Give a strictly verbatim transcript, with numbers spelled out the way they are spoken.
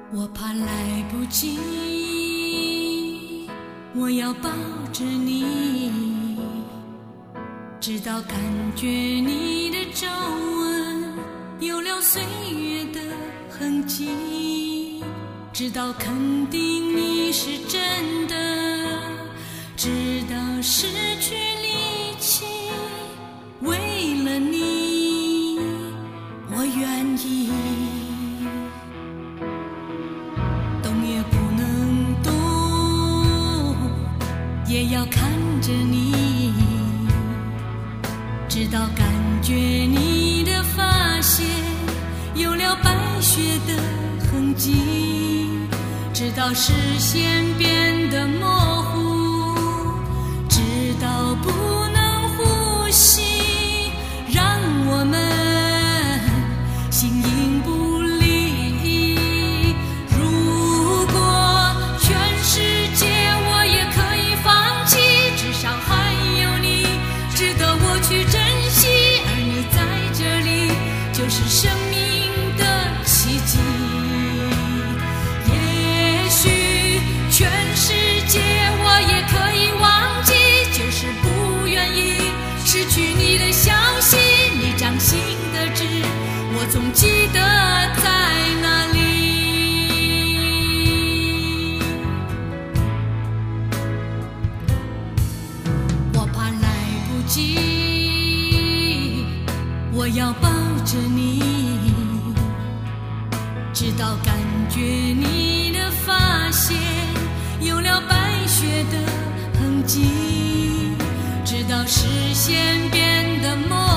我怕来不及，我要抱着你，直到感觉你的皱纹有了岁月的痕迹，直到肯定你是真的，直到失去力气，为了你我愿意动也不能动，也要看着你，直到感觉你的发线有了白雪的痕迹，直到视线变得模糊，直到不能呼吸，让我们形影不离。如果全世界我也可以放弃，至少还有你值得我去珍惜，而你在这里就是生命的奇迹。也许全世界我也可以忘记，就是不愿意失去你的消息，你掌心的痣我总记得在哪里。我怕来不及，我要抱着你，直到感觉你的发线有了白雪的痕迹，直到视线变得模糊。